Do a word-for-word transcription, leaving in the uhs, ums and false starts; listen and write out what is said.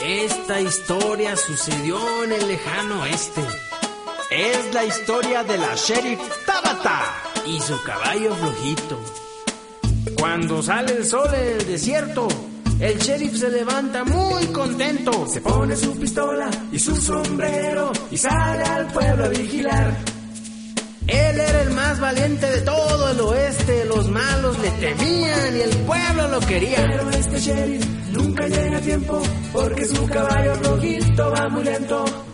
Esta historia sucedió en el lejano oeste. Es la historia de la sheriff Tabata y su caballo flojito. Cuando sale el sol en el desierto, el sheriff se levanta muy contento. Se pone su pistola y su sombrero y sale al pueblo a vigilar. Él era el más valiente de todo el oeste. Los malos le temían y el pueblo lo quería. Pero este sheriff nunca llega a tiempo porque su caballo rojito va muy lento.